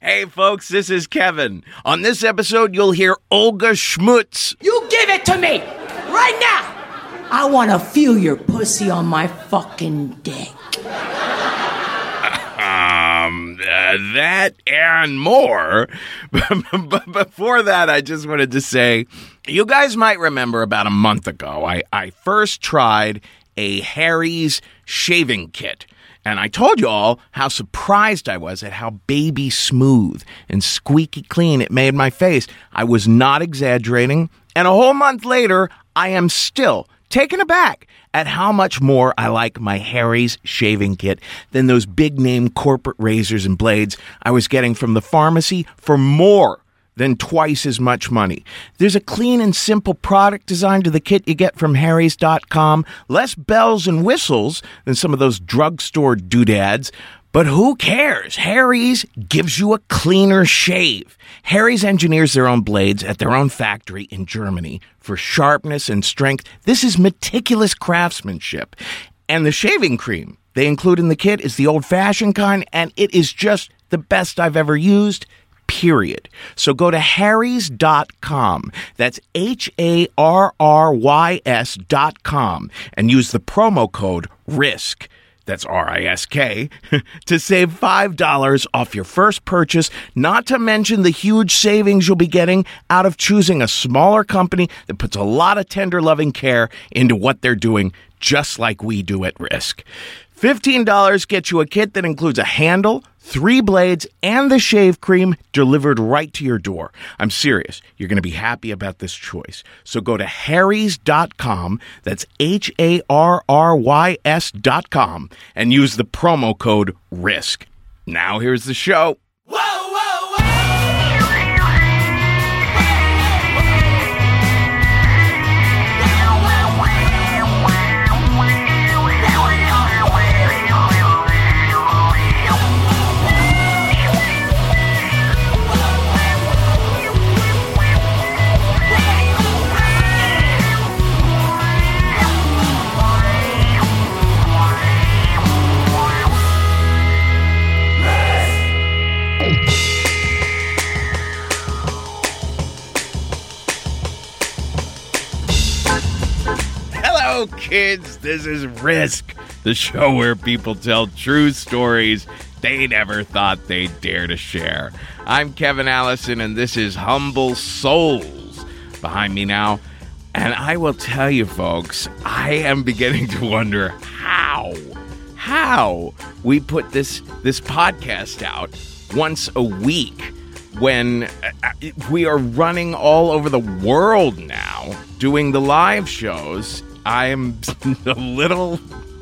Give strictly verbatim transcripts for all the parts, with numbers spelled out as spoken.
Hey, folks, this is Kevin. On this episode, you'll hear Olga Schmutz. You give it to me right now. I want to feel your pussy on my fucking dick. Um, uh, that and more. But before that, I just wanted to say, you guys might remember about a month ago, I, I first tried a Harry's shaving kit. And I told you all how surprised I was at how baby smooth and squeaky clean it made my face. I was not exaggerating. And a whole month later, I am still taken aback at how much more I like my Harry's shaving kit than those big-name corporate razors and blades I was getting from the pharmacy for more than twice as much money. There's a clean and simple product design to the kit you get from harrys dot com. Less bells and whistles than some of those drugstore doodads. But who cares? Harry's gives you a cleaner shave. Harry's engineers their own blades at their own factory in Germany for sharpness and strength. This is meticulous craftsmanship. And the shaving cream they include in the kit is the old-fashioned kind, and it is just the best I've ever used. Period. So go to harrys dot com. That's H A R R Y S dot com and use the promo code RISK. That's R I S K, to save five dollars off your first purchase, not to mention the huge savings you'll be getting out of choosing a smaller company that puts a lot of tender loving care into what they're doing, just like we do at Risk. fifteen dollars gets you a kit that includes a handle, three blades, and the shave cream delivered right to your door. I'm serious. You're going to be happy about this choice. So go to harrys dot com, that's H A R R Y S dot com, and use the promo code RISK. Now here's the show. Whoa, whoa, Hello, kids. This is Risk, the show where people tell true stories they never thought they'd dare to share. I'm Kevin Allison, and this is Humble Souls behind me now. And I will tell you, folks, I am beginning to wonder how, how we put this this podcast out once a week when we are running all over the world now doing the live shows. I'm a little...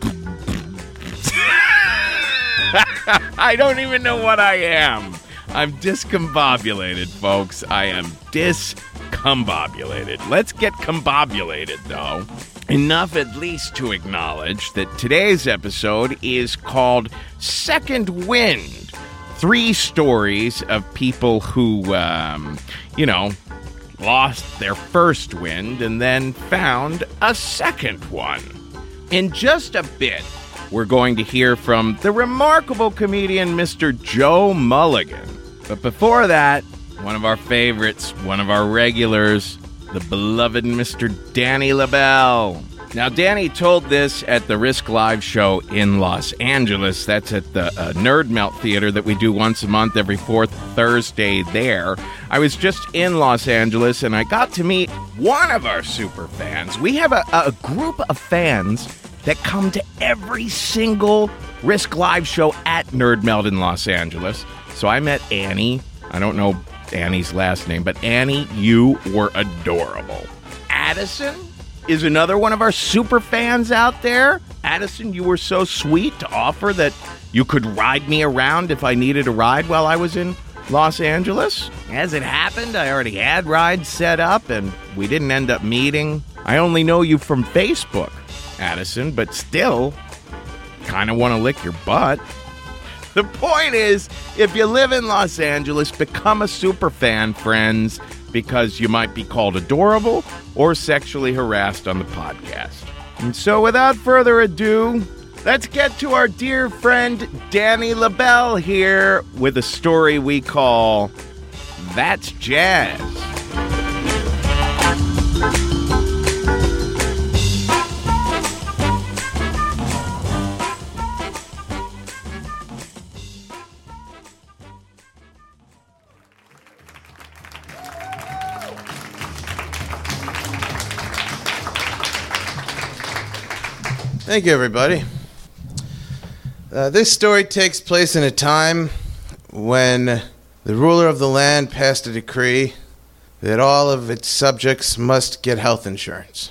I don't even know what I am. I'm discombobulated, folks. I am discombobulated. Let's get combobulated, though. Enough at least to acknowledge that today's episode is called Second Wind. Three stories of people who, um, you know, lost their first wind and then found a second one. In just a bit, we're going to hear from the remarkable comedian Mister Joe Mulligan. But before that, one of our favorites, one of our regulars, the beloved Mister Danny LaBelle. Now, Danny told this at the Risk Live show in Los Angeles. That's at the uh, Nerd Melt Theater that we do once a month, every fourth Thursday there. I was just in Los Angeles, and I got to meet one of our super fans. We have a, a group of fans that come to every single Risk Live show at Nerd Melt in Los Angeles. So I met Annie. I don't know Annie's last name, but Annie, you were adorable. Addison is another one of our super fans out there. Addison, you were so sweet to offer that you could ride me around if I needed a ride while I was in Los Angeles. As it happened, I already had rides set up, and we didn't end up meeting. I only know you from Facebook, Addison, but still kind of want to lick your butt. The point is, if you live in Los Angeles, become a super fan, friends, because you might be called adorable or sexually harassed on the podcast. And so without further ado, Let's get to our dear friend Danny LaBelle here with a story we call That's Jazz. Thank you, everybody. Uh, this story takes place in a time when the ruler of the land passed a decree that all of its subjects must get health insurance.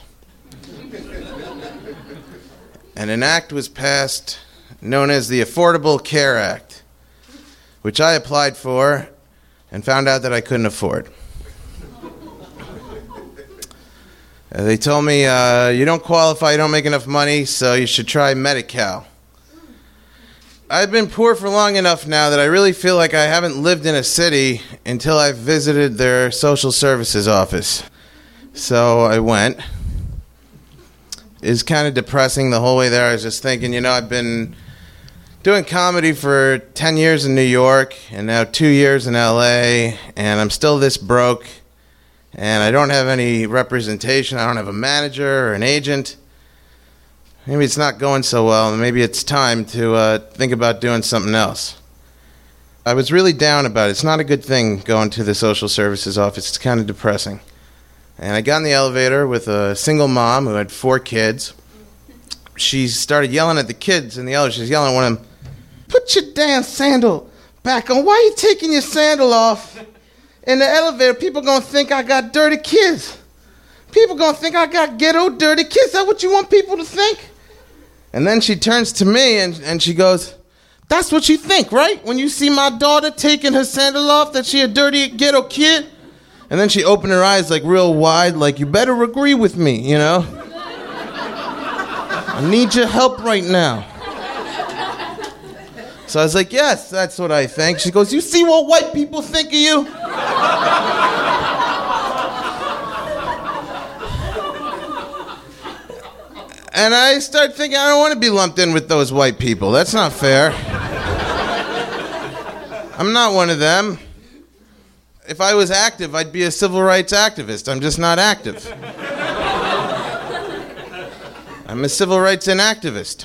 And an act was passed known as the Affordable Care Act, which I applied for and found out that I couldn't afford. Uh, they told me, uh, you don't qualify, you don't make enough money, so you should try Medi-Cal. I've been poor for long enough now that I really feel like I haven't lived in a city until I've visited their social services office. So I went. It was kind of depressing the whole way there. I was just thinking, you know, I've been doing comedy for ten years in New York and now two years in L A, and I'm still this broke, and I don't have any representation. I don't have a manager or an agent. Maybe it's not going so well, and maybe it's time to uh, think about doing something else. I was really down about it. It's not a good thing going to the social services office. It's kind of depressing. And I got in the elevator with a single mom who had four kids. She started yelling at the kids in the elevator. She was yelling at one of them, "Put your damn sandal back on. Why are you taking your sandal off? In the elevator, people going to think I got dirty kids. People going to think I got ghetto dirty kids. Is that what you want people to think?" And then she turns to me and, and she goes, "That's what you think, right? When you see my daughter taking her sandal off, that she a dirty ghetto kid?" And then she opened her eyes like real wide, like, "You better agree with me, you know? I need your help right now." So I was like, "Yes, that's what I think." She goes, "You see what white people think of you?" And I started thinking, I don't want to be lumped in with those white people. That's not fair. I'm not one of them. If I was active, I'd be a civil rights activist. I'm just not active. I'm a civil rights inactivist.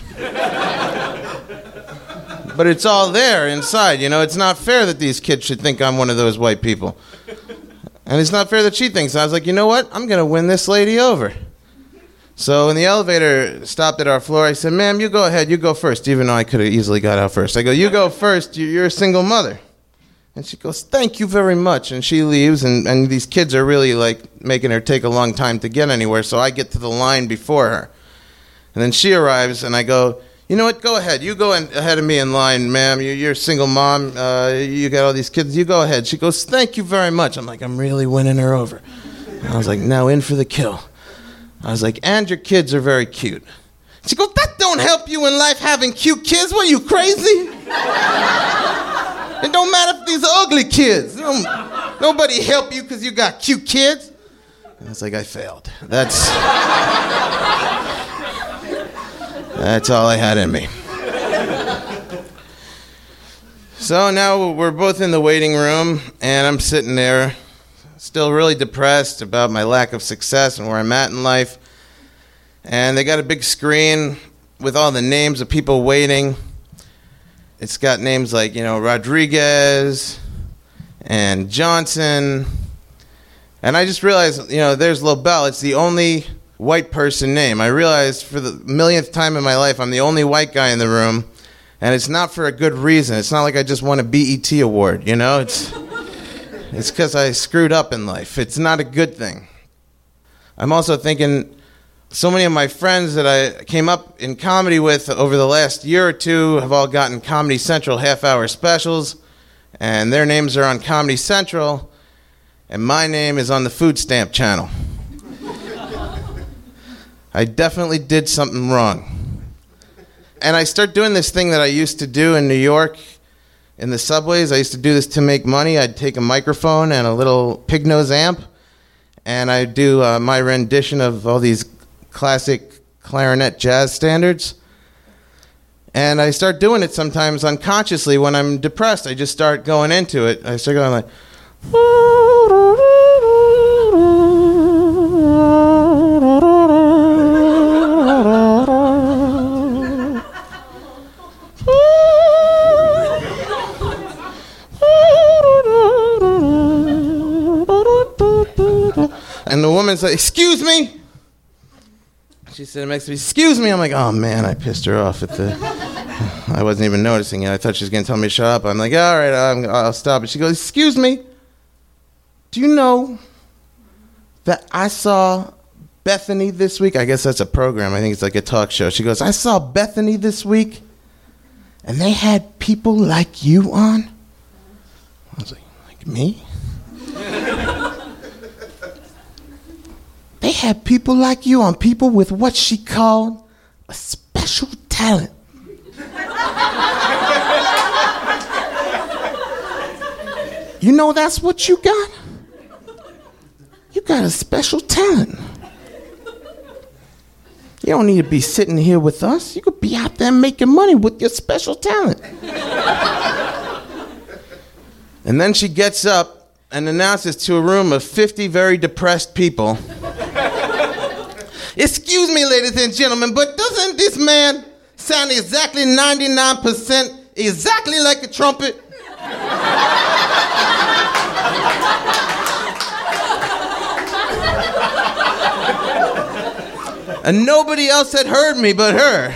But it's all there inside, you know. It's not fair that these kids should think I'm one of those white people. And it's not fair that she thinks. I was like, you know what? I'm going to win this lady over. So when the elevator stopped at our floor, I said, "Ma'am, you go ahead, you go first," even though I could have easily got out first. I go, "You go first, you're a single mother." And she goes, "Thank you very much." And she leaves, and, and these kids are really like making her take a long time to get anywhere, so I get to the line before her. And then she arrives, and I go, "You know what, go ahead. You go in, ahead of me in line, ma'am. You, you're a single mom. Uh, you got all these kids. You go ahead." She goes, "Thank you very much." I'm like, I'm really winning her over. And I was like, now in for the kill. I was like, "And your kids are very cute." She goes, "That don't help you in life having cute kids. What, are you crazy? It don't matter if these are ugly kids. Don't, nobody help you because you got cute kids." And I was like, I failed. That's, that's all I had in me. So now we're both in the waiting room, and I'm sitting there, still really depressed about my lack of success and where I'm at in life. And they got a big screen with all the names of people waiting. It's got names like, you know, Rodriguez and Johnson. And I just realized, you know, there's LaBelle. It's the only white person name. I realized for the millionth time in my life, I'm the only white guy in the room. And it's not for a good reason. It's not like I just won a B E T award, you know? It's... It's because I screwed up in life. It's not a good thing. I'm also thinking, so many of my friends that I came up in comedy with over the last year or two have all gotten Comedy Central half-hour specials, and their names are on Comedy Central, and my name is on the food stamp channel. I definitely did something wrong. And I start doing this thing that I used to do in New York. In the subways, I used to do this to make money. I'd take a microphone and a little pig nose amp, and I'd do uh, my rendition of all these classic clarinet jazz standards. And I start doing it sometimes unconsciously when I'm depressed. I just start going into it. I start going like... And the woman's like, excuse me? She said next to me, excuse me. I'm like, oh man, I pissed her off at the... I wasn't even noticing it. I thought she was going to tell me to shut up. I'm like, all right, I'm, I'll stop it. She goes, excuse me. Do you know that I saw Bethany this week? I guess that's a program. I think it's like a talk show. She goes, I saw Bethany this week, and they had people like you on. I was like, like me? They had people like you on, people with what she called a special talent. You know that's what you got? You got a special talent. You don't need to be sitting here with us. You could be out there making money with your special talent. And then she gets up and announces to a room of fifty very depressed people, excuse me, ladies and gentlemen, but doesn't this man sound exactly ninety-nine percent exactly like a trumpet? And nobody else had heard me but her.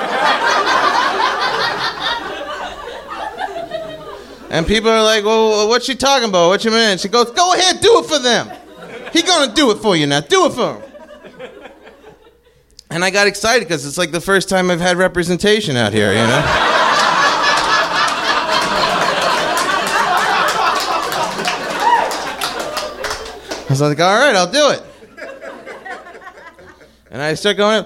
And people are like, well, what's she talking about? What you mean? She goes, go ahead, do it for them. He gonna do it for you now. Do it for him. And I got excited because it's like the first time I've had representation out here, you know? I was like, all right, I'll do it. And I start going,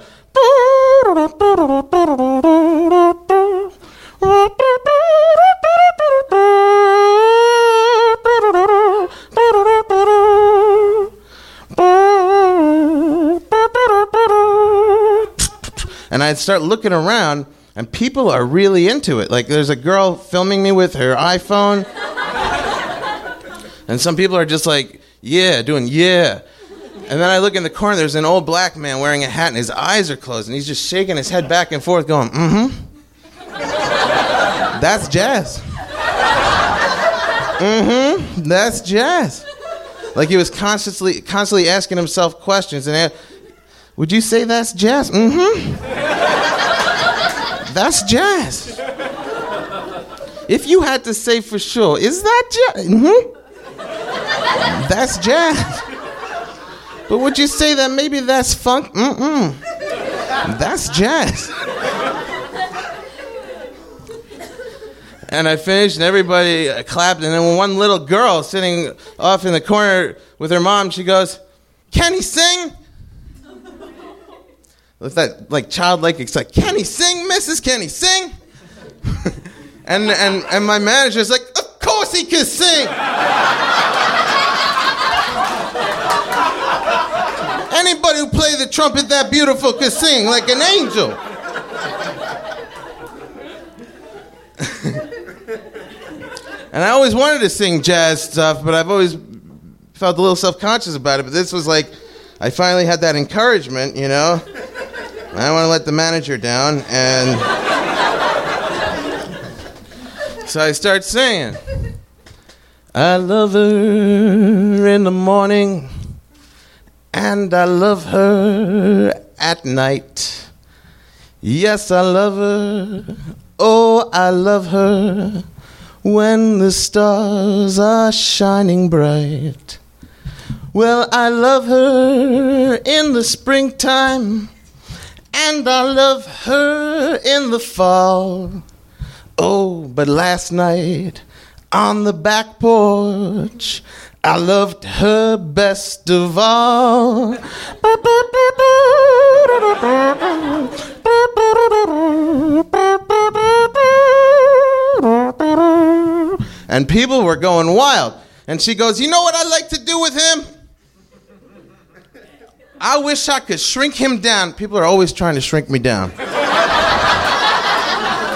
and I'd start looking around, and people are really into it. Like, there's a girl filming me with her iPhone, and some people are just like, yeah, doing yeah. And then I look in the corner, there's an old black man wearing a hat, and his eyes are closed, and he's just shaking his head back and forth, going, mm-hmm. That's jazz. Mm-hmm. That's jazz. Like he was constantly, constantly asking himself questions, and asked, would you say that's jazz? Mm-hmm. That's jazz. If you had to say for sure, is that jazz? Mm-hmm. That's jazz. But would you say that maybe that's funk? Mm-mm. That's jazz. And I finished, and everybody clapped, and then one little girl sitting off in the corner with her mom, she goes, can he sing? With that, like, childlike, it's like, can he sing, missus? Can he sing? and, and, and my manager's like, of course he can sing! Anybody who played the trumpet that beautiful could sing like an angel. And I always wanted to sing jazz stuff, but I've always felt a little self-conscious about it. But this was like, I finally had that encouragement, you know? I don't want to let the manager down, and so I start singing. I love her in the morning, and I love her at night. Yes, I love her. Oh, I love her when the stars are shining bright. Well, I love her in the springtime, and I love her in the fall. Oh, but last night on the back porch, I loved her best of all. And people were going wild. And she goes, you know what I'd like to do with him? I wish I could shrink him down. People are always trying to shrink me down.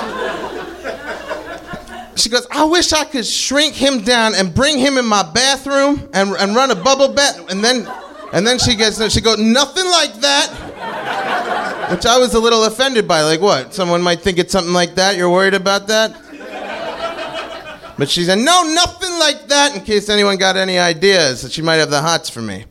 She goes, I wish I could shrink him down and bring him in my bathroom and, and run a bubble bath. And then and then she gets she goes, nothing like that. Which I was a little offended by. Like, what? Someone might think it's something like that? You're worried about that? But she said, no, nothing like that, in case anyone got any ideas that she might have the hots for me.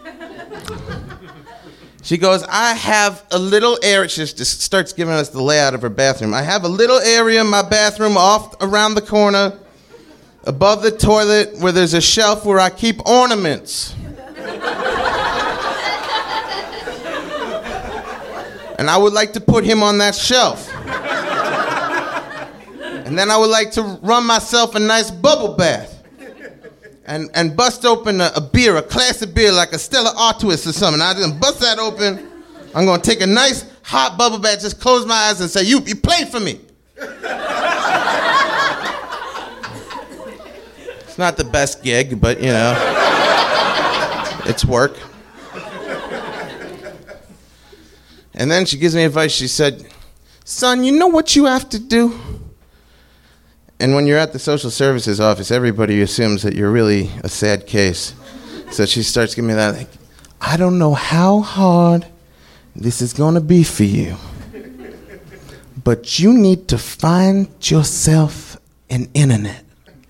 She goes, I have a little area. She just starts giving us the layout of her bathroom. I have a little area in my bathroom off around the corner, above the toilet, where there's a shelf where I keep ornaments. And I would like to put him on that shelf. And then I would like to run myself a nice bubble bath. And and bust open a, a beer, a classic beer like a Stella Artois or something. I'm gonna bust that open. I'm gonna take a nice hot bubble bath, just close my eyes and say, you, you play for me. It's not the best gig, but you know, it's work. And then she gives me advice. She said, son, you know what you have to do? And when you're at the social services office, everybody assumes that you're really a sad case. So she starts giving me that, like, I don't know how hard this is going to be for you, but you need to find yourself an internet.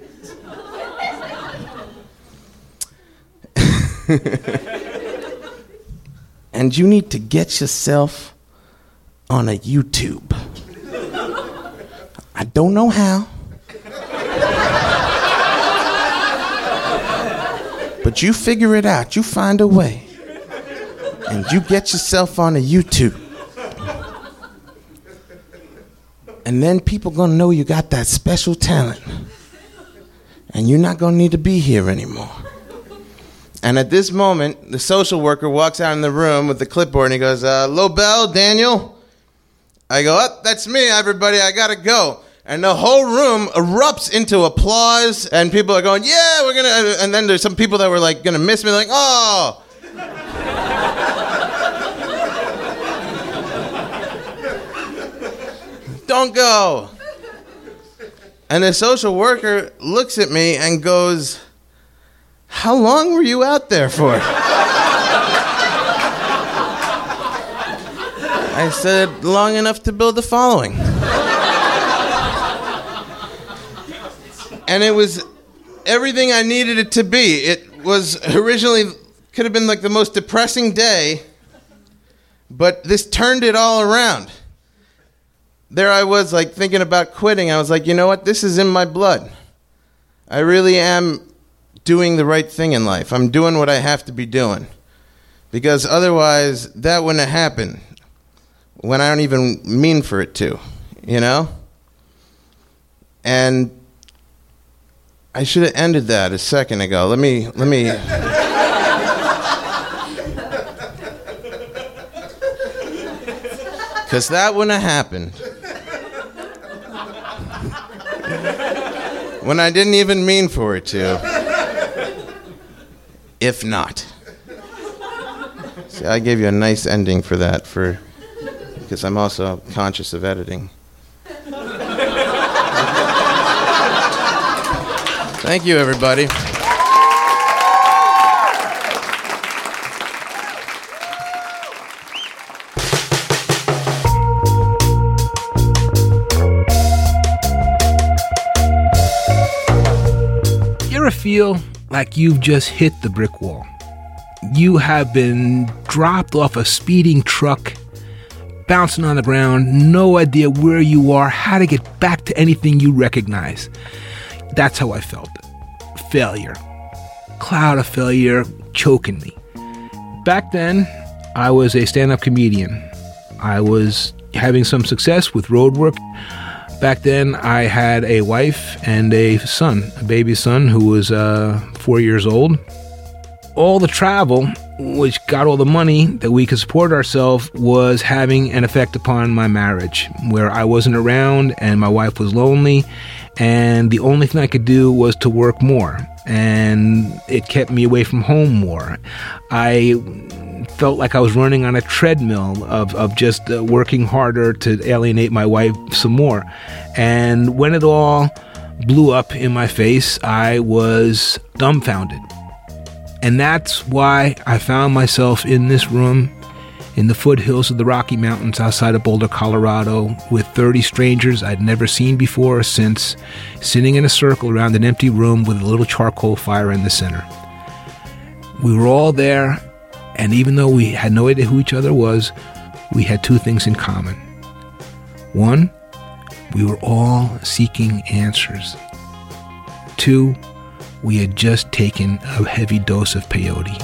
And you need to get yourself on a YouTube. I don't know how. But you figure it out. You find a way. And you get yourself on a YouTube. And then people gonna know you got that special talent. And you're not gonna need to be here anymore. And at this moment, the social worker walks out in the room with the clipboard and he goes, uh, Lobel, Daniel? I go, oh, that's me, everybody, I gotta go. And the whole room erupts into applause, and people are going, yeah, we're gonna, and then there's some people that were like gonna miss me, like, oh. Don't go. And the social worker looks at me and goes, how long were you out there for? I said, long enough to build a following. And it was everything I needed it to be. It was originally, could have been like the most depressing day, but this turned it all around. There I was, like, thinking about quitting. I was like, you know what? This is in my blood. I really am doing the right thing in life. I'm doing what I have to be doing. Because otherwise, that wouldn't have happened when I don't even mean for it to, you know? And I should have ended that a second ago. Let me, let me... Because that wouldn't have happened. When I didn't even mean for it to. If not. See, I gave you a nice ending for that, for because I'm also conscious of editing. Thank you, everybody. You ever feel like you've just hit the brick wall? You have been dropped off a speeding truck, bouncing on the ground, no idea where you are, how to get back to anything you recognize. That's how I felt. Failure. Cloud of failure choking me. Back then, I was a stand-up comedian. I was having some success with road work. Back then, I had a wife and a son, a baby son who was uh, four years old. All the travel, which got all the money that we could support ourselves, was having an effect upon my marriage, where I wasn't around and my wife was lonely, and the only thing I could do was to work more, and it kept me away from home more. I felt like I was running on a treadmill of, of just uh, working harder to alienate my wife some more. And when it all blew up in my face. I was dumbfounded. And that's why I found myself in this room in the foothills of the Rocky Mountains outside of Boulder, Colorado, with thirty strangers I'd never seen before or since, sitting in a circle around an empty room with a little charcoal fire in the center. We were all there, and even though we had no idea who each other was, we had two things in common. One, we were all seeking answers. Two, we had just taken a heavy dose of peyote.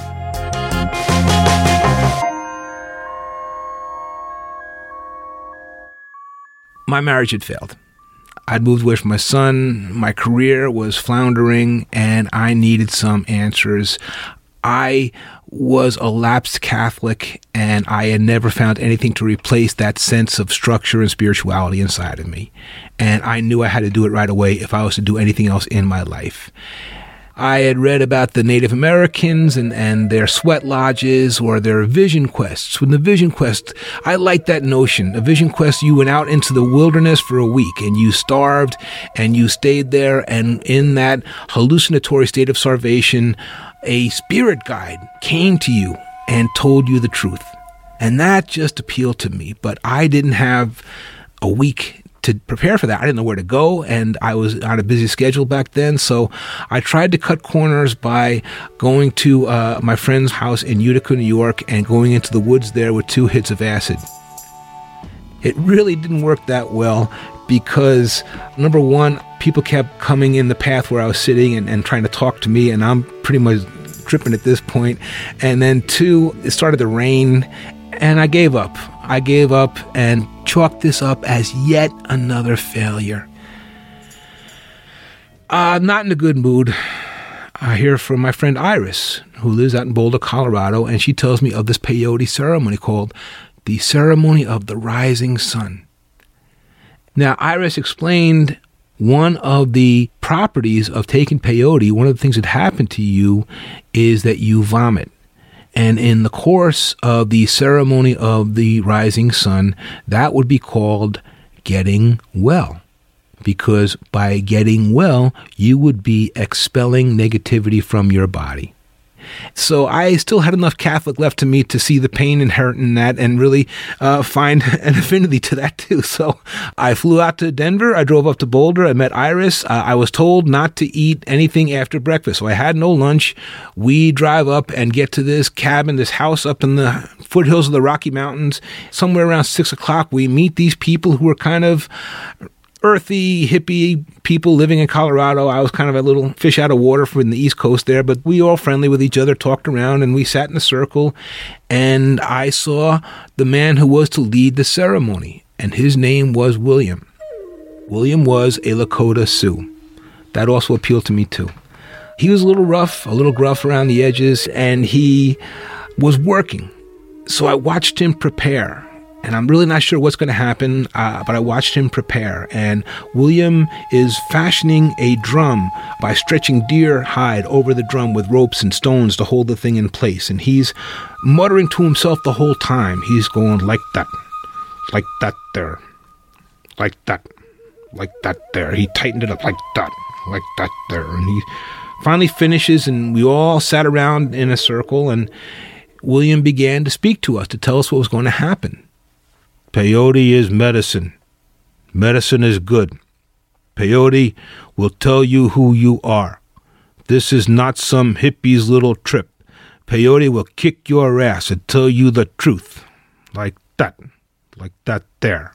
My marriage had failed. I'd moved away from my son, my career was floundering, and I needed some answers. I was a lapsed Catholic, and I had never found anything to replace that sense of structure and spirituality inside of me. And I knew I had to do it right away if I was to do anything else in my life. I had read about the Native Americans and, and their sweat lodges or their vision quests. With the vision quest, I liked that notion. A vision quest, you went out into the wilderness for a week and you starved and you stayed there, and in that hallucinatory state of starvation, a spirit guide came to you and told you the truth. And that just appealed to me. But I didn't have a week to prepare for that. I didn't know where to go, and I was on a busy schedule back then. So I tried to cut corners by going to uh, my friend's house in Utica, New York, and going into the woods there with two hits of acid. It really didn't work that well because, number one, people kept coming in the path where I was sitting and, and trying to talk to me, and I'm pretty much tripping at this point. And then two, it started to rain, and I gave up. I gave up and chalked this up as yet another failure. Uh, not in a good mood. I hear from my friend Iris, who lives out in Boulder, Colorado, and she tells me of this peyote ceremony called the Ceremony of the Rising Sun. Now, Iris explained one of the properties of taking peyote, one of the things that happen to you is that you vomit. And in the course of the Ceremony of the Rising Sun, that would be called getting well. Because by getting well, you would be expelling negativity from your body. So I still had enough Catholic left to me to see the pain inherent in that and really uh, find an affinity to that too. So I flew out to Denver. I drove up to Boulder. I met Iris. Uh, I was told not to eat anything after breakfast. So I had no lunch. We drive up and get to this cabin, this house up in the foothills of the Rocky Mountains. Somewhere around six o'clock, we meet these people who are kind of earthy, hippie people living in Colorado. I was kind of a little fish out of water from the East Coast there, but we were all friendly with each other, talked around, and we sat in a circle, and I saw the man who was to lead the ceremony, and his name was William. William was a Lakota Sioux. That also appealed to me, too. He was a little rough, a little gruff around the edges, and he was working. So I watched him prepare. And I'm really not sure what's going to happen, uh, but I watched him prepare. And William is fashioning a drum by stretching deer hide over the drum with ropes and stones to hold the thing in place. And he's muttering to himself the whole time. He's going like that, like that there, like that, like that there. He tightened it up like that, like that there. And he finally finishes, and we all sat around in a circle, and William began to speak to us to tell us what was going to happen. Peyote is medicine. Medicine is good. Peyote will tell you who you are. This is not some hippie's little trip. Peyote will kick your ass and tell you the truth. Like that. Like that there.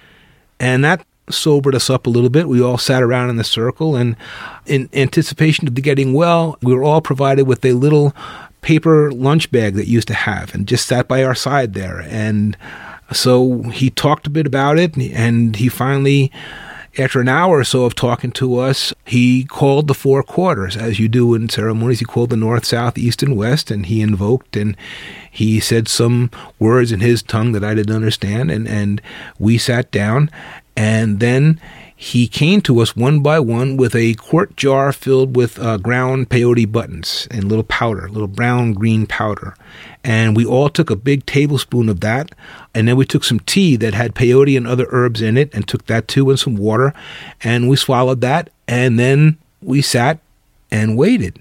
And that sobered us up a little bit. We all sat around in the circle, and in anticipation of the getting well, we were all provided with a little paper lunch bag that you used to have, and just sat by our side there. And so he talked a bit about it, and he finally, after an hour or so of talking to us, he called the four quarters, as you do in ceremonies. He called the north, south, east, and west, and he invoked, and he said some words in his tongue that I didn't understand, and, and we sat down, and then he came to us one by one with a quart jar filled with uh, ground peyote buttons and little powder, little brown green powder. And we all took a big tablespoon of that. And then we took some tea that had peyote and other herbs in it and took that too and some water. And we swallowed that. And then we sat and waited.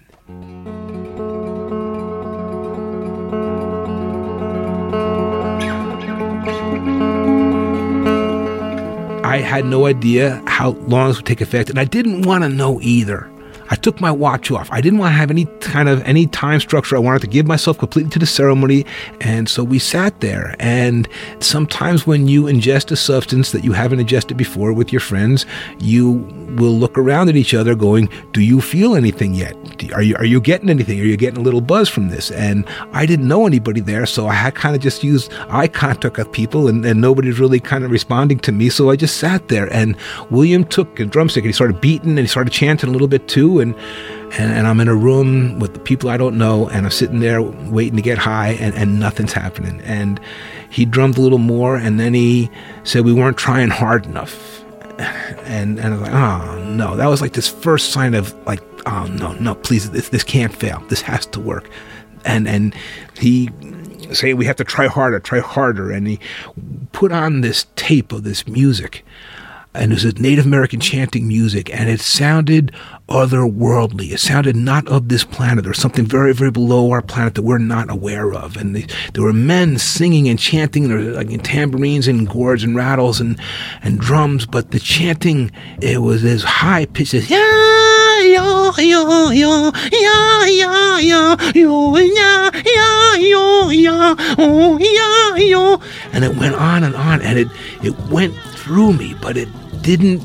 I had no idea how long this would take effect, and I didn't want to know either. I took my watch off. I didn't want to have any kind of any time structure. I wanted to give myself completely to the ceremony. And so we sat there. And sometimes when you ingest a substance that you haven't ingested before with your friends, you will look around at each other going, do you feel anything yet? Are you, are you getting anything? Are you getting a little buzz from this? And I didn't know anybody there, so I had kind of just used eye contact with people, and, and nobody's really kind of responding to me. So I just sat there, and William took a drumstick and he started beating and he started chanting a little bit too. And, and and I'm in a room with the people I don't know, and I'm sitting there waiting to get high, and, and nothing's happening. And he drummed a little more, and then he said we weren't trying hard enough. And and I was like, oh no, that was like this first sign of like, oh no, no, please, this this can't fail. This has to work. And and he said we have to try harder, try harder. And he put on this tape of this music. And it was Native American chanting music, and it sounded otherworldly. It sounded not of this planet. There was something very, very below our planet that we're not aware of. And they, there were men singing and chanting, there were like tambourines and gourds and rattles and, and drums, but the chanting, it was as high pitched as, yeah, yo, yo, yo, yeah, yeah, yeah, yo, yeah, yeah, yo, yeah, oh, yeah, yo. And it went on and on, and it, it went through me, but it didn't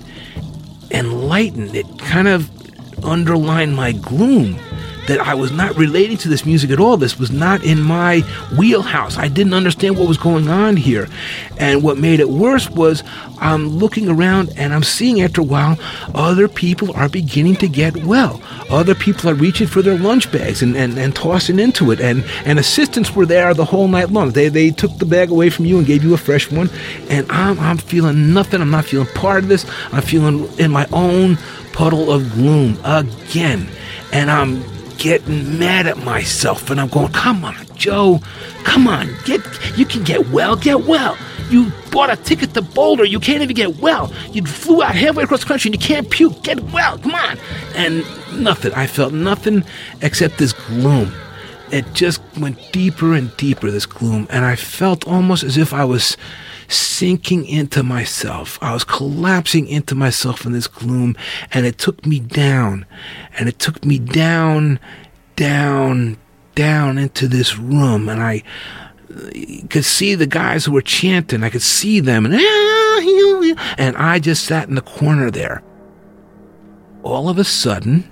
enlighten. It kind of underlined my gloom, that I was not relating to this music at all. This was not in my wheelhouse. I didn't understand what was going on here. And what made it worse was I'm looking around and I'm seeing after a while other people are beginning to get well. Other people are reaching for their lunch bags and, and, and tossing into it. And, and assistants were there the whole night long. They they took the bag away from you and gave you a fresh one. And I'm, I'm feeling nothing. I'm not feeling part of this. I'm feeling in my own puddle of gloom again. And I'm getting mad at myself, and I'm going, come on, Joe, come on, get, you can get well, get well. You bought a ticket to Boulder, you can't even get well. You flew out halfway across the country and you can't puke, get well, come on. And nothing, I felt nothing except this gloom. It just went deeper and deeper, this gloom, and I felt almost as if I was sinking into myself. I was collapsing into myself in this gloom, and it took me down, and it took me down, down, down into this room, and I could see the guys who were chanting. I could see them, and, and I just sat in the corner there. All of a sudden,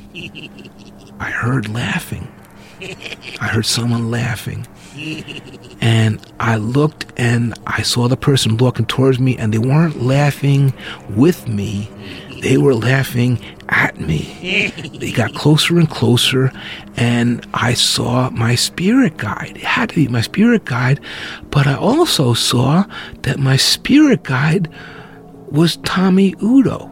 I heard laughing. I heard someone laughing. And I looked and I saw the person walking towards me, and they weren't laughing with me. They were laughing at me. They got closer and closer, and I saw my spirit guide. It had to be my spirit guide, but I also saw that my spirit guide was Tommy Udo.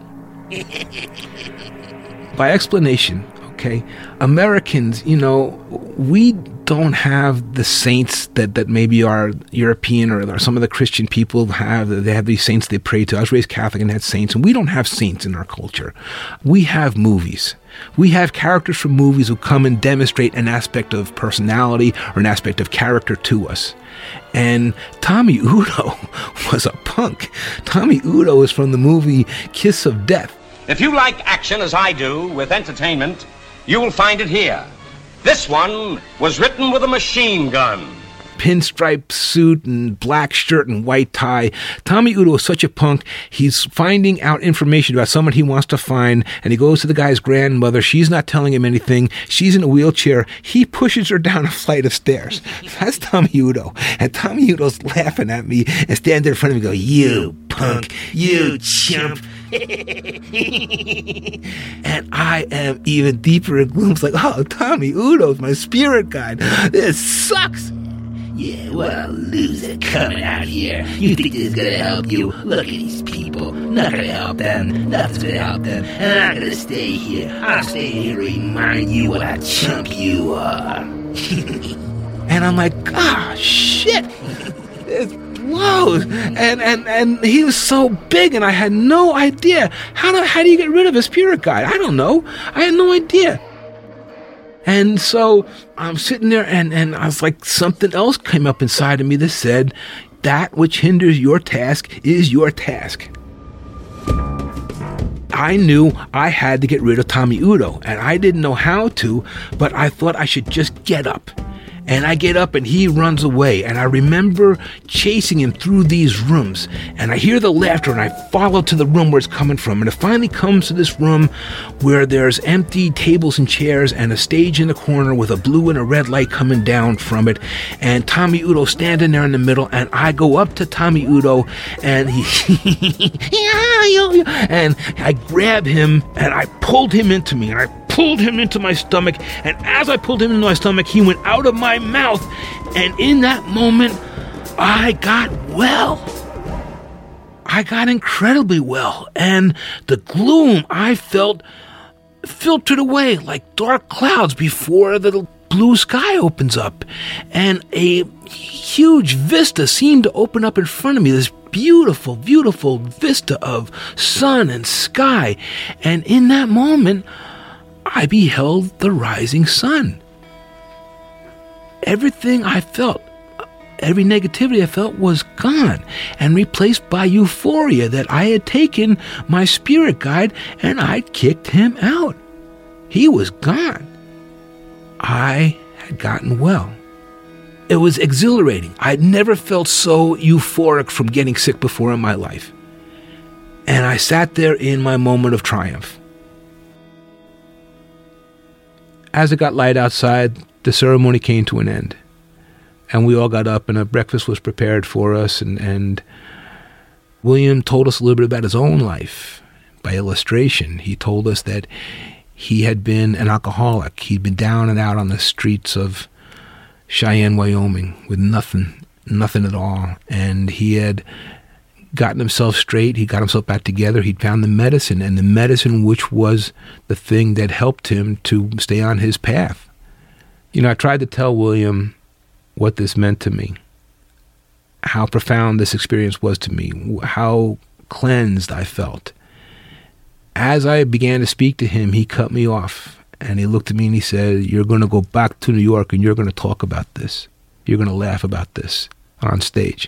By explanation, okay, Americans, you know, we don't have the saints that, that maybe our European or, or some of the Christian people have. They have these saints they pray to. I was raised Catholic and had saints, and we don't have saints in our culture. We have movies. We have characters from movies who come and demonstrate an aspect of personality or an aspect of character to us. And Tommy Udo was a punk. Tommy Udo is from the movie Kiss of Death. If you like action as I do with entertainment, you will find it here. This one was written with a machine gun. Pinstripe suit and black shirt and white tie. Tommy Udo is such a punk. He's finding out information about someone he wants to find, and he goes to the guy's grandmother. She's not telling him anything. She's in a wheelchair. He pushes her down a flight of stairs. That's Tommy Udo. And Tommy Udo's laughing at me and standing there in front of me and go, you punk, you chump. And I am even deeper in gloom. It's like, oh, Tommy Udo's my spirit guide. This sucks. Yeah, what a loser coming out here. You think this is gonna help you? Look at these people. Not gonna help them. Nothing's gonna help them. And I'm gonna stay here. I'll stay here to remind you what a chump you are. And I'm like, ah, shit. It blows. And, and, and he was so big, and I had no idea. How do, how do you get rid of a spirit guide? I don't know. I had no idea. And so I'm sitting there, and, and I was like, something else came up inside of me that said, that which hinders your task is your task. I knew I had to get rid of Tommy Udo, and I didn't know how to, but I thought I should just get up. And I get up and he runs away, and I remember chasing him through these rooms, and I hear the laughter, and I follow to the room where it's coming from, and it finally comes to this room where there's empty tables and chairs and a stage in the corner with a blue and a red light coming down from it, and Tommy Udo standing there in the middle, and I go up to Tommy Udo, and he and I grab him, and I pulled him into me, and I pulled him into my stomach, and as I pulled him into my stomach, he went out of my mouth, and in that moment, I got well. I got incredibly well, and the gloom I felt filtered away like dark clouds before the blue sky opens up, and a huge vista seemed to open up in front of me, this beautiful, beautiful vista of sun and sky, and in that moment, I beheld the rising sun. Everything I felt, every negativity I felt was gone and replaced by euphoria that I had taken my spirit guide and I'd kicked him out. He was gone. I had gotten well. It was exhilarating. I'd never felt so euphoric from getting sick before in my life. And I sat there in my moment of triumph. As it got light outside, the ceremony came to an end. And we all got up, and a breakfast was prepared for us. And, and William told us a little bit about his own life. By illustration, he told us that he had been an alcoholic. He'd been down and out on the streets of Cheyenne, Wyoming, with nothing, nothing at all. And he had gotten himself straight. He got himself back together. He'd found the medicine, and the medicine which was the thing that helped him to stay on his path. You know, I tried to tell William what this meant to me, how profound this experience was to me, how cleansed I felt. As I began to speak to him, he cut me off, and he looked at me and he said, "You're going to go back to New York and you're going to talk about this. You're going to laugh about this on stage."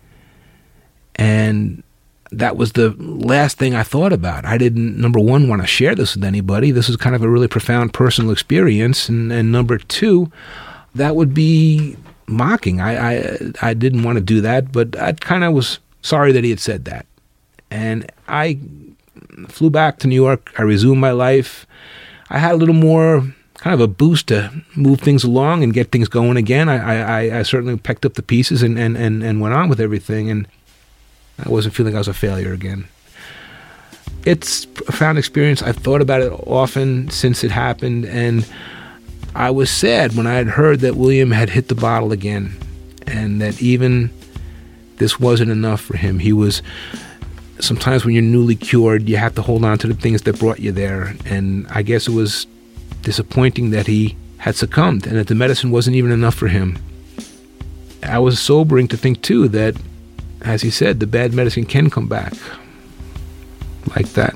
And that was the last thing I thought about. I didn't, number one, want to share this with anybody. This was kind of a really profound personal experience. And, and number two, that would be mocking. I, I, I didn't want to do that, but I kind of was sorry that he had said that. And I flew back to New York. I resumed my life. I had a little more kind of a boost to move things along and get things going again. I, I, I certainly picked up the pieces and, and, and, and went on with everything. And I wasn't feeling I was a failure again. It's a profound experience. I've thought about it often since it happened, and I was sad when I had heard that William had hit the bottle again, and that even this wasn't enough for him. He was, sometimes when you're newly cured, you have to hold on to the things that brought you there, and I guess it was disappointing that he had succumbed, and that the medicine wasn't even enough for him. I was sobering to think, too, that as he said, the bad medicine can come back like that.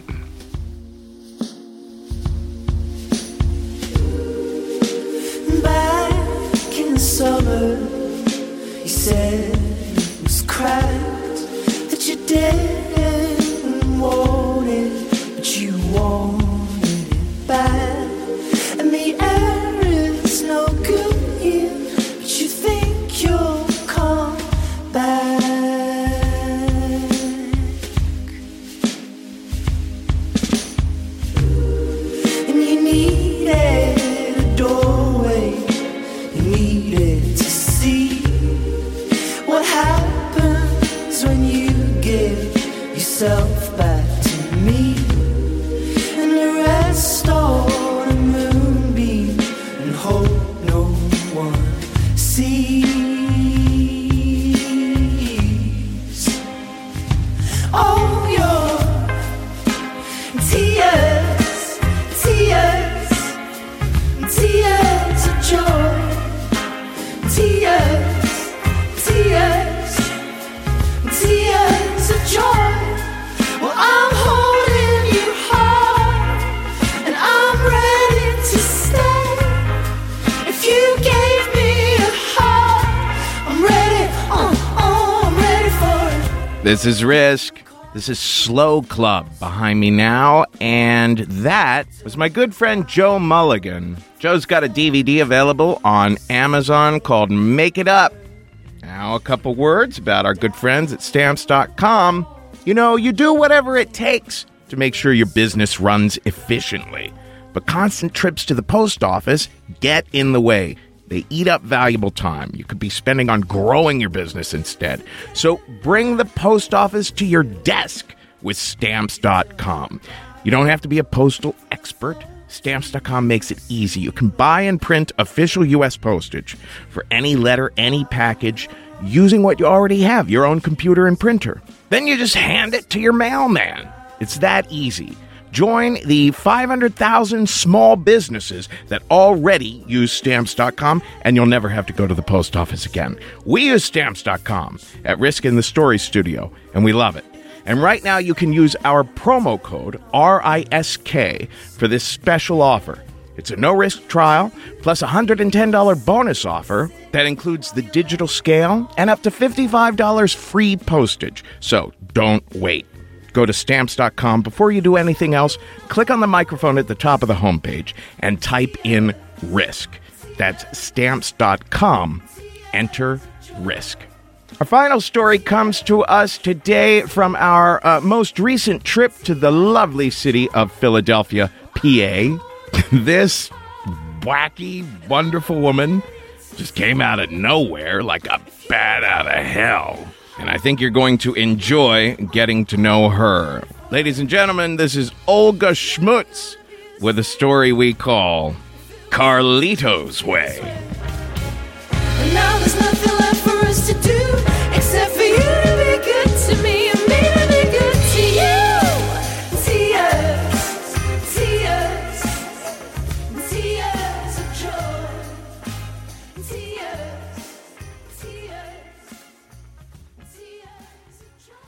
Back in the summer, you said it was cracked, that you didn't want it, but you wanted it back. And the air is no good here, but you think you'll come back. What happens when you get This is Risk. This is Slow Club behind me now, and that was my good friend Joe Mulligan. Joe's got a D V D available on Amazon called Make It Up. Now, a couple words about our good friends at Stamps dot com. You know, you do whatever it takes to make sure your business runs efficiently. But constant trips to the post office get in the way. They eat up valuable time you could be spending on growing your business instead. So bring the post office to your desk with Stamps dot com. You don't have to be a postal expert. Stamps dot com makes it easy. You can buy and print official U S postage for any letter, any package, using what you already have, your own computer and printer. Then you just hand it to your mailman. It's that easy. Join the five hundred thousand small businesses that already use Stamps dot com, and you'll never have to go to the post office again. We use Stamps dot com at Risk in the Story Studio, and we love it. And right now you can use our promo code R I S K for this special offer. It's a no-risk trial, plus a one hundred ten dollars bonus offer that includes the digital scale and up to fifty-five dollars free postage. So don't wait. Go to Stamps dot com. Before you do anything else, click on the microphone at the top of the homepage and type in RISK. That's Stamps dot com. Enter RISK. Our final story comes to us today from our uh, most recent trip to the lovely city of Philadelphia, P A. This wacky, wonderful woman just came out of nowhere like a bat out of hell. And I think you're going to enjoy getting to know her. Ladies and gentlemen, this is Olga Schmutz with a story we call Carlito's Way. And now there's nothing left for us to do except for you to be good to me and me to be good to you. Tears, tears, tears of joy. Tears, tears, tears of joy.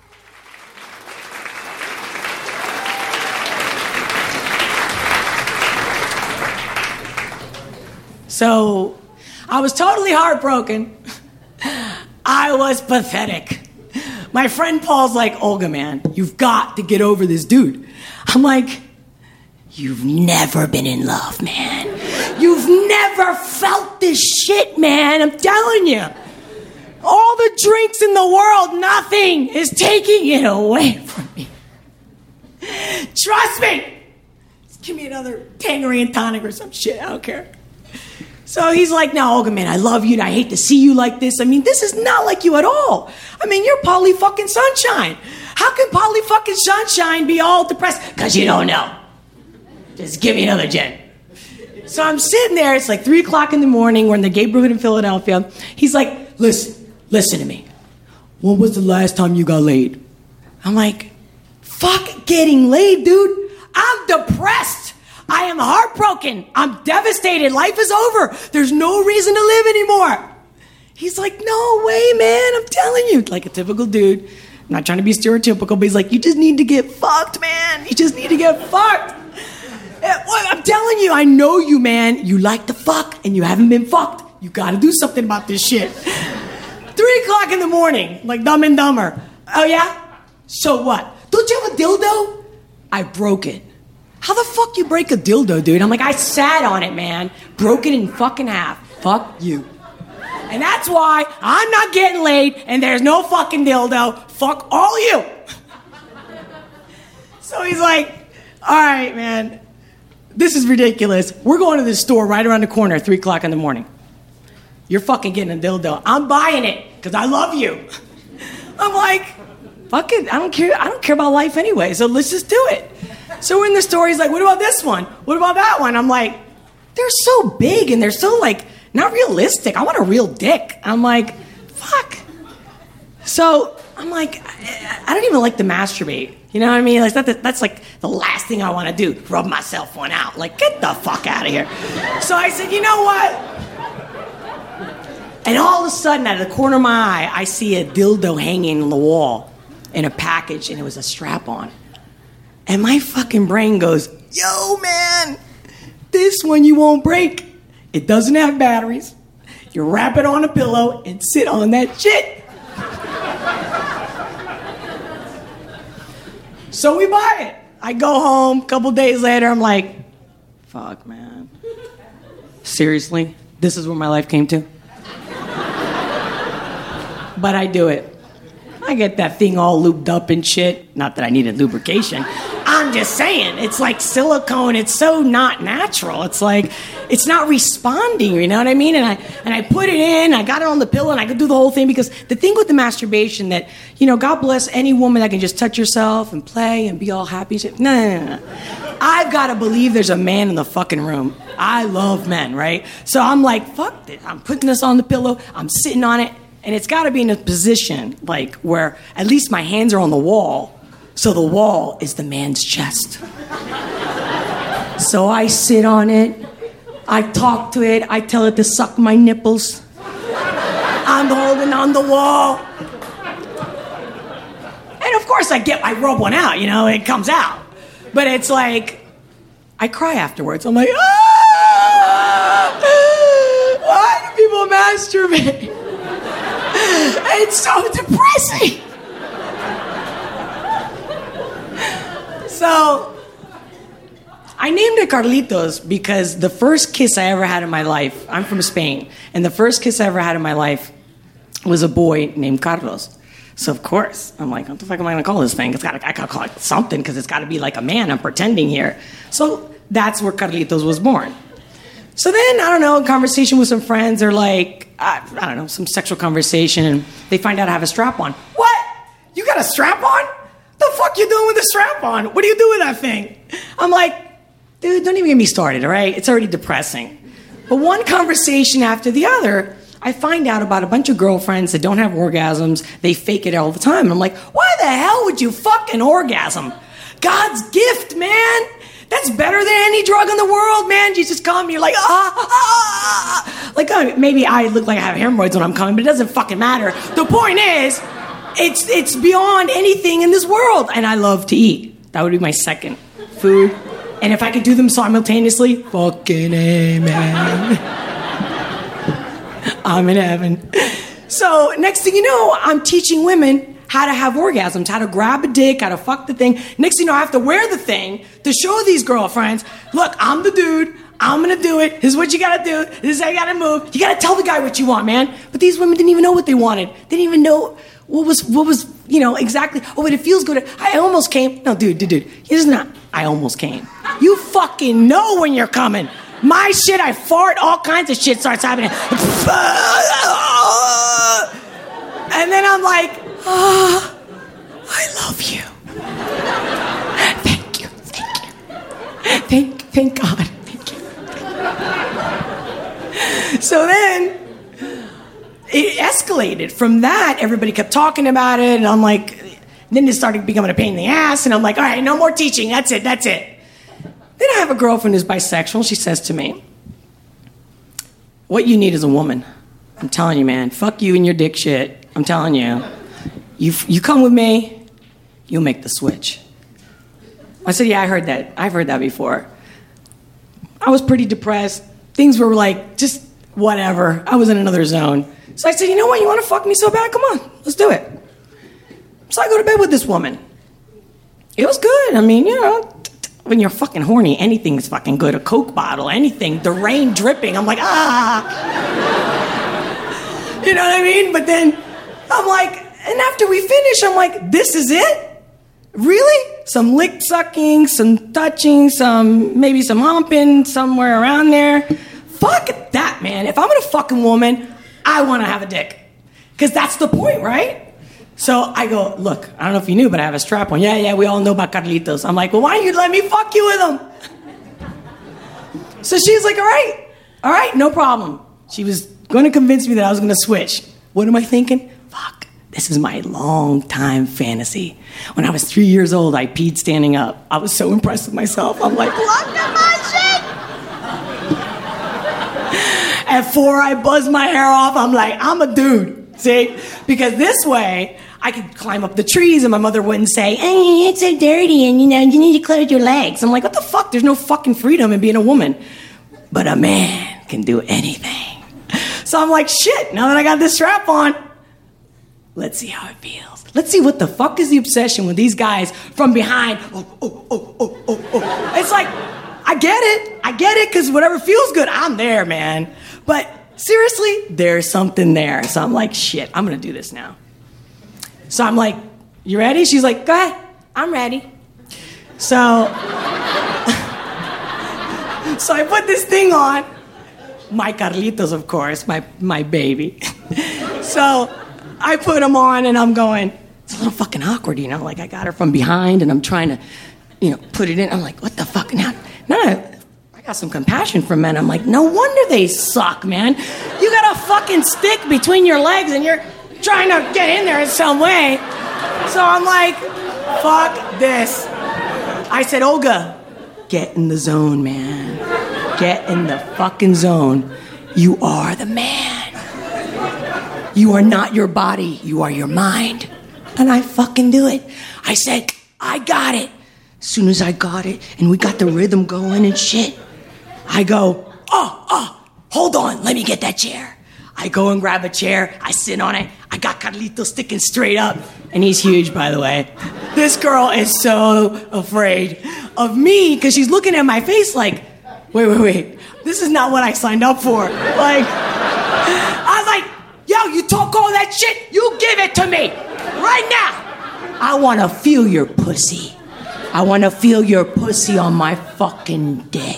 So, I was totally heartbroken. I was pathetic. My friend Paul's like, Olga, man, you've got to get over this dude. I'm like, you've never been in love, man. You've never felt this shit, man. I'm telling you. All the drinks in the world, nothing is taking it away from me. Trust me. Just give me another Tanqueray and tonic or some shit. I don't care. So he's like, no, Olga, man, I love you, and I hate to see you like this. I mean, this is not like you at all. I mean, you're Polly fucking Sunshine. How can Polly fucking Sunshine be all depressed? Because you don't know. Just give me another gin. So I'm sitting there. It's like three o'clock in the morning. We're in the Gabriel in Philadelphia. He's like, listen, listen to me. When was the last time you got laid? I'm like, fuck getting laid, dude. I'm depressed. I am heartbroken. I'm devastated. Life is over. There's no reason to live anymore. He's like, no way, man. I'm telling you. Like a typical dude. I'm not trying to be stereotypical, but he's like, you just need to get fucked, man. You just need to get fucked. I'm telling you, I know you, man. You like to fuck, and you haven't been fucked. You got to do something about this shit. Three o'clock in the morning, like Dumb and Dumber. Oh, yeah? So what? Don't you have a dildo? I broke it. How the fuck you break a dildo, dude? I'm like, I sat on it, man. Broke it in fucking half. Fuck you. And that's why I'm not getting laid, and there's no fucking dildo. Fuck all you. So he's like, all right, man. This is ridiculous. We're going to this store right around the corner at three o'clock in the morning. You're fucking getting a dildo. I'm buying it, because I love you. I'm like, fuck it. I don't care. I don't care about life anyway, so let's just do it. So we're in the store, he's like, what about this one? What about that one? I'm like, they're so big and they're so, like, not realistic. I want a real dick. I'm like, fuck. So I'm like, I, I don't even like to masturbate. You know what I mean? Like, that, that's like the last thing I want to do, rub myself one out. Like, get the fuck out of here. So I said, you know what? And all of a sudden, out of the corner of my eye, I see a dildo hanging on the wall in a package, and it was a strap-on. And my fucking brain goes, yo, man, this one you won't break. It doesn't have batteries. You wrap it on a pillow and sit on that shit. So we buy it. I go home, a couple days later, I'm like, fuck, man. Seriously? This is where my life came to? But I do it. I get that thing all lubed up and shit. Not that I needed lubrication. I'm just saying, it's like silicone. It's so not natural. It's like, it's not responding, you know what I mean? And I and I put it in, I got it on the pillow, and I could do the whole thing, because the thing with the masturbation that, you know, God bless any woman that can just touch herself and play and be all happy. No, no, no, no. I've got to believe there's a man in the fucking room. I love men, right? So I'm like, fuck this. I'm putting this on the pillow. I'm sitting on it. And it's got to be in a position, like, where at least my hands are on the wall. So the wall is the man's chest. So I sit on it. I talk to it. I tell it to suck my nipples. I'm holding on the wall. And of course I get, I rub one out, you know, it comes out. But it's like, I cry afterwards. I'm like, ah! Why do people masturbate? It's so depressing. So, I named it Carlitos because the first kiss I ever had in my life, I'm from Spain, and the first kiss I ever had in my life was a boy named Carlos. So, of course, I'm like, what the fuck am I going to call this thing? It's gotta, I got to call it something because it's got to be like a man. I'm pretending here. So, that's where Carlitos was born. So then, I don't know, a conversation with some friends, or like, I, I don't know, some sexual conversation, and they find out I have a strap on. What? You got a strap on? The fuck you doing with the strap on? What do you do with that thing? I'm like, dude, don't even get me started, all right? It's already depressing. But one conversation after the other, I find out about a bunch of girlfriends that don't have orgasms. They fake it all the time. And I'm like, why the hell would you fucking orgasm? God's gift, man. That's better than any drug in the world, man. You just come, you're like, ah, ah, ah. Like, uh, maybe I look like I have hemorrhoids when I'm coming, but it doesn't fucking matter. The point is, it's it's beyond anything in this world. And I love to eat. That would be my second food. And if I could do them simultaneously, fucking amen. I'm in heaven. So next thing you know, I'm teaching women how to have orgasms, how to grab a dick, how to fuck the thing. Next thing you know, I have to wear the thing to show these girlfriends, look, I'm the dude. I'm going to do it. This is what you got to do. This is how you got to move. You got to tell the guy what you want, man. But these women didn't even know what they wanted. They didn't even know what was, what was, you know, exactly. Oh, but it feels good. I almost came. No, dude, dude, dude. It's not, I almost came. You fucking know when you're coming. My shit, I fart, all kinds of shit starts happening. And then I'm like, oh, I love you. Thank you, thank you. Thank, thank God. Thank you. So then, it escalated. From that, everybody kept talking about it, and I'm like, then it started becoming a pain in the ass, and I'm like, all right, no more teaching, that's it, that's it. Then I have a girlfriend who's bisexual. She says to me, what you need is a woman. I'm telling you, man, fuck you and your dick shit. I'm telling you. You you come with me, you'll make the switch. I said, yeah, I heard that. I've heard that before. I was pretty depressed. Things were like, just whatever. I was in another zone. So I said, you know what? You want to fuck me so bad? Come on, let's do it. So I go to bed with this woman. It was good. I mean, you know, when you're fucking horny, anything's fucking good. A Coke bottle, anything. The rain dripping. I'm like, ah. You know what I mean? But then I'm like, and after we finish, I'm like, this is it? Really? Some lick sucking, some touching, some maybe some humping somewhere around there. Fuck that, man. If I'm with a fucking woman, I want to have a dick. Because that's the point, right? So I go, look, I don't know if you knew, but I have a strap on. Yeah, yeah, we all know about Carlitos. I'm like, well, why don't you let me fuck you with him? So she's like, all right, all right, no problem. She was going to convince me that I was going to switch. What am I thinking? Fuck, this is my long time fantasy. When I was three years old, I peed standing up. I was so impressed with myself. I'm like, look at my shit. At four, I buzz my hair off. I'm like, I'm a dude. See? Because this way, I could climb up the trees and my mother wouldn't say, hey, it's so dirty and, you know, you need to close your legs. I'm like, what the fuck? There's no fucking freedom in being a woman. But a man can do anything. So I'm like, shit, now that I got this strap on, let's see how it feels. Let's see what the fuck is the obsession with these guys from behind. Oh, oh, oh, oh, oh, oh. It's like, I get it. I get it, because whatever feels good, I'm there, man. But seriously, there's something there. So I'm like, shit, I'm going to do this now. So I'm like, you ready? She's like, go ahead. I'm ready. So, so I put this thing on. My Carlitos, of course, my, my baby. So I put him on, and I'm going, it's a little fucking awkward, you know? Like, I got her from behind, and I'm trying to, you know, put it in. I'm like, what the fuck? Now, now I got some compassion for men. I'm like, no wonder they suck, man. You got a fucking stick between your legs, and you're trying to get in there in some way. So I'm like, fuck this. I said, Olga, get in the zone, man. Get in the fucking zone. You are the man. You are not your body. You are your mind. And I fucking do it. I said, I got it. As soon as I got it, and we got the rhythm going and shit, I go, oh, oh, hold on, let me get that chair. I go and grab a chair, I sit on it, I got Carlito sticking straight up, and he's huge, by the way. This girl is so afraid of me, because she's looking at my face like, wait, wait, wait, this is not what I signed up for. Like, I was like, yo, you talk all that shit, you give it to me, right now. I want to feel your pussy. I want to feel your pussy on my fucking dick.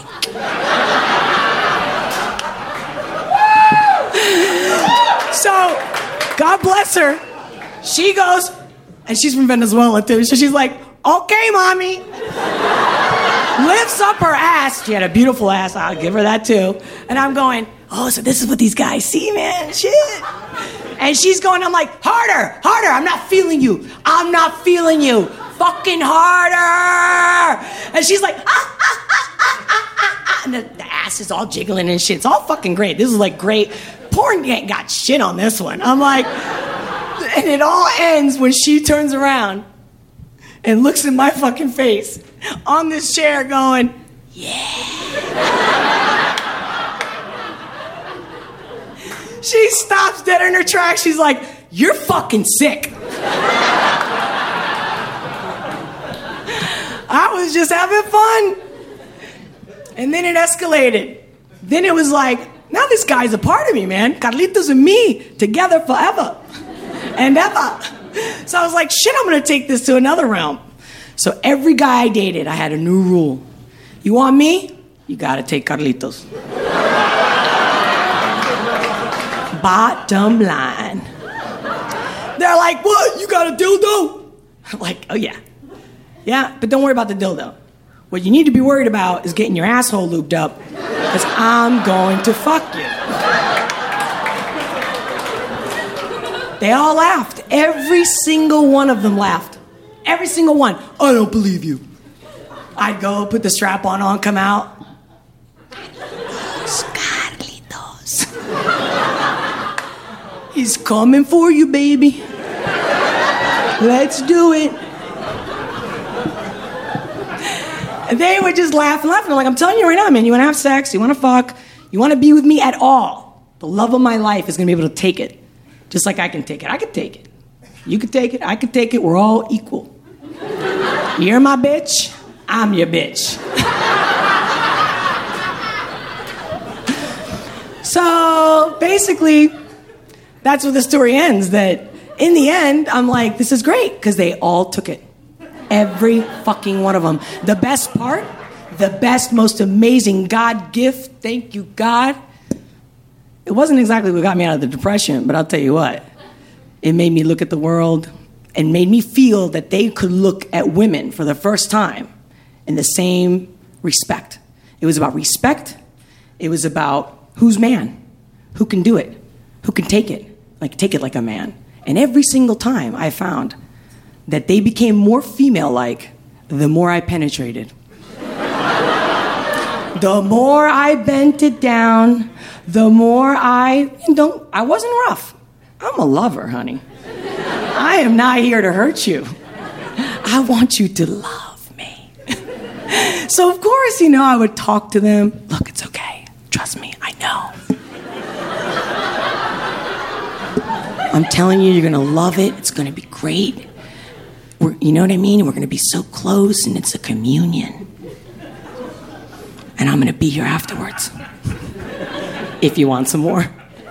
So, God bless her. She goes, and she's from Venezuela too, so she's like, okay, mommy. Lifts up her ass. She had a beautiful ass, I'll give her that too. And I'm going, oh, so this is what these guys see, man, shit. And she's going, I'm like, harder, harder, I'm not feeling you. I'm not feeling you. Fucking harder. And she's like, ah, ah, ah, ah, ah, ah, ah. And the, the ass is all jiggling and shit. It's all fucking great. This is like great. Porn ain't got shit on this one. I'm like, and it all ends when she turns around and looks in my fucking face on this chair going, yeah. She stops dead in her tracks. She's like, you're fucking sick. I was just having fun. And then it escalated. Then it was like, now this guy's a part of me, man. Carlitos and me together forever and ever. So I was like, shit, I'm going to take this to another realm. So every guy I dated, I had a new rule. You want me? You got to take Carlitos. Bottom line. They're like, what? You got a dildo? I'm like, oh, yeah. Yeah, but don't worry about the dildo. What you need to be worried about is getting your asshole lubed up, because I'm going to fuck you. They all laughed. Every single one of them laughed. Every single one. I don't believe you. I'd go, put the strap on, on, come out. Carlitos. He's coming for you, baby. Let's do it. And they would just laugh and laugh. And I'm like, I'm telling you right now, man, you want to have sex, you want to fuck, you want to be with me at all. The love of my life is going to be able to take it. Just like I can take it. I can take it. You can take it. I can take it. We're all equal. You're my bitch. I'm your bitch. So basically, that's where the story ends. That in the end, I'm like, this is great, because they all took it. Every fucking one of them. The best part, the best, most amazing God gift, thank you, God. It wasn't exactly what got me out of the depression, but I'll tell you what. It made me look at the world and made me feel that they could look at women for the first time in the same respect. It was about respect. It was about who's man, who can do it, who can take it, like take it like a man. And every single time I found that they became more female-like the more I penetrated. The more I bent it down, the more I don't. I wasn't rough. I'm a lover, honey. I am not here to hurt you. I want you to love me. So of course, you know, I would talk to them. Look, it's okay. Trust me, I know. I'm telling you, you're going to love it. It's going to be great. We're, you know what I mean? We're going to be so close, and it's a communion. And I'm going to be here afterwards. If you want some more.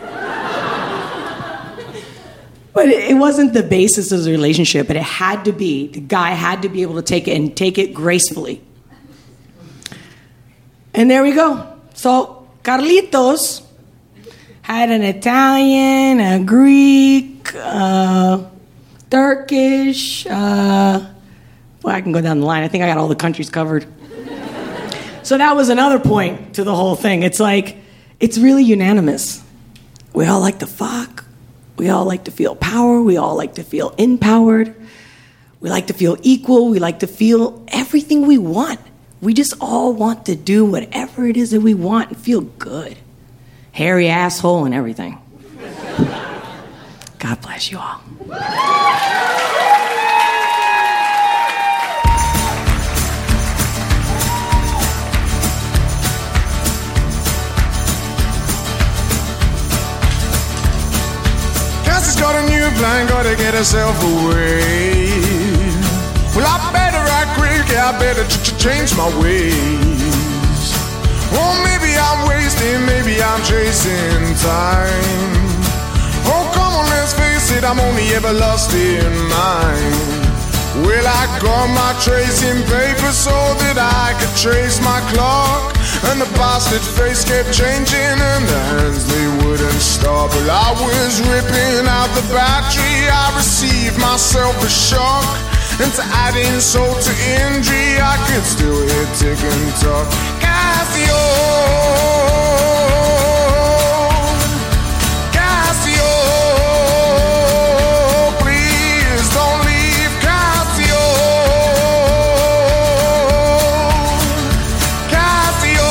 But it, it wasn't the basis of the relationship, but it had to be. The guy had to be able to take it and take it gracefully. And there we go. So Carlitos had an Italian, a Greek, uh, Turkish. Uh, well, I can go down the line. I think I got all the countries covered. So that was another point to the whole thing. It's like, it's really unanimous. We all like to fuck. We all like to feel power. We all like to feel empowered. We like to feel equal. We like to feel everything we want. We just all want to do whatever it is that we want and feel good. Hairy asshole and everything. God bless you all. Cassie's got a new plan, gotta get herself away. Well, I better act quick, yeah, I better ch- ch- change my ways. Oh, maybe I'm wasting, maybe I'm chasing time. Oh, come on, let's face it, I'm only ever lost in mine. Well, I got my tracing paper so that I could trace my clock. And the bastard's face kept changing and the hands, they wouldn't stop. Well, I was ripping out the battery, I received myself a shock. And to add insult to injury, I could still hear tick and talk. Casio, Casio, please don't leave. Casio, Casio,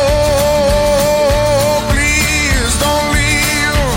please don't leave.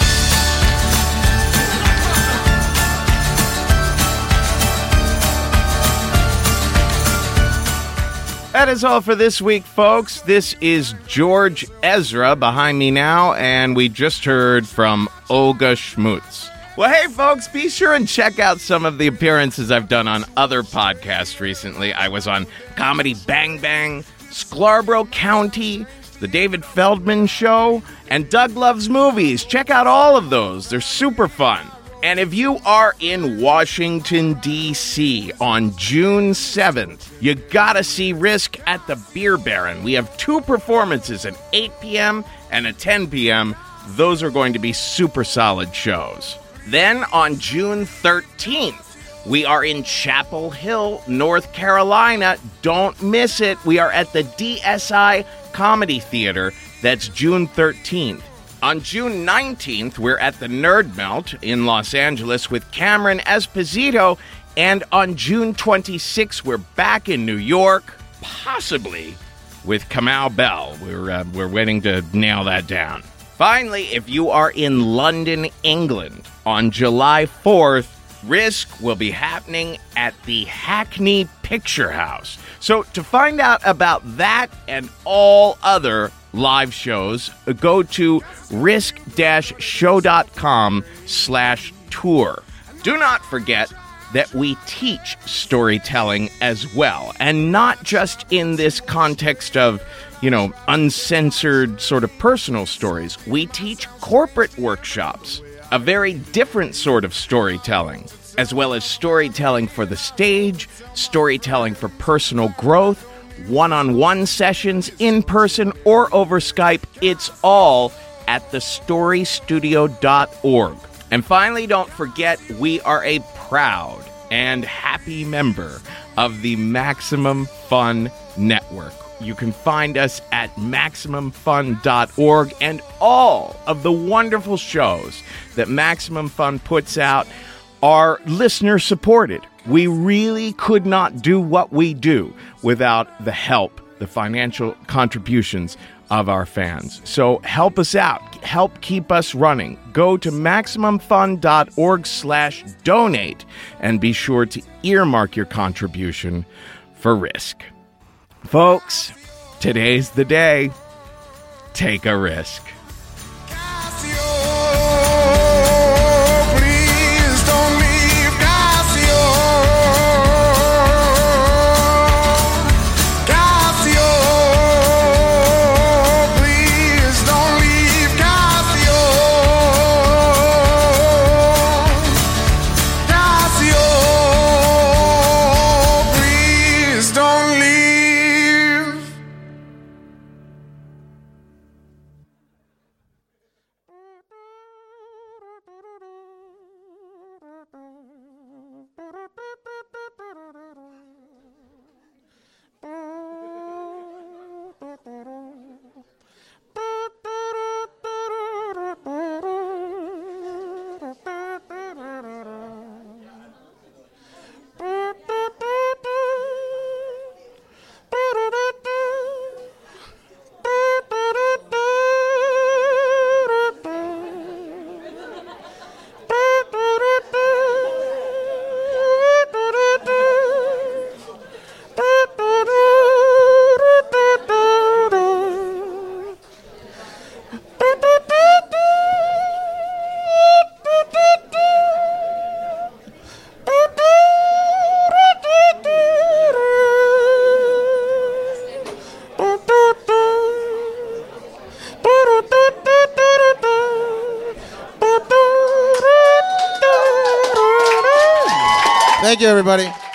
That is all for this week, folks. This is George Ezra behind me now, and we just heard from Olga Schmutz. Well, hey, folks, be sure and check out some of the appearances I've done on other podcasts recently. I was on Comedy Bang Bang, Scarborough County, The David Feldman Show, and Doug Loves Movies. Check out all of those. They're super fun. And if you are in Washington, D C on June seventh, you gotta see Risk at the Beer Baron. We have two performances at eight p.m. and at ten p.m. Those are going to be super solid shows. Then on June thirteenth, we are in Chapel Hill, North Carolina. Don't miss it. We are at the D S I Comedy Theater. That's June thirteenth. On June nineteenth, we're at the Nerd Melt in Los Angeles with Cameron Esposito. And on June twenty-sixth, we're back in New York, possibly with Kamau Bell. We're, uh, we're waiting to nail that down. Finally, if you are in London, England, on July fourth, Risk will be happening at the Hackney Picture House. So to find out about that and all other live shows, go to risk-show.com slash tour. Do not forget that we teach storytelling as well, and not just in this context of, you know, uncensored sort of personal stories. We teach corporate workshops, a very different sort of storytelling, as well as storytelling for the stage, storytelling for personal growth, one-on-one sessions, in person or over Skype. It's all at the story studio dot org. And finally, don't forget, we are a proud and happy member of the Maximum Fun Network. You can find us at maximum fun dot org, and all of the wonderful shows that Maximum Fun puts out are listener-supported. We really could not do what we do without the help, the financial contributions of our fans. So help us out. Help keep us running. Go to maximum fun dot org slash donate and be sure to earmark your contribution for Risk. Folks, today's the day. Take a risk. Casio, Thank you, everybody.